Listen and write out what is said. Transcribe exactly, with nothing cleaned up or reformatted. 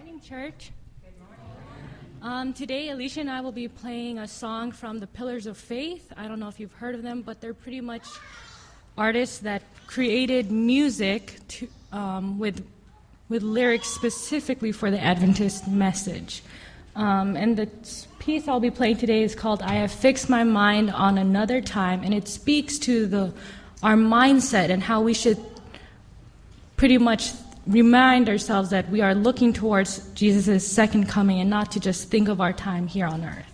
morning, church. Good morning. Um, today, Alicia and I will be playing a song from the Pillars of Faith. I don't know if you've heard of them, but they're pretty much artists that created music to, um, with with lyrics specifically for the Adventist message. Um, and the piece I'll be playing today is called "I Have Fixed My Mind on Another Time," and it speaks to the our mindset and how we should pretty much remind ourselves that we are looking towards Jesus' second coming and not to just think of our time here on earth.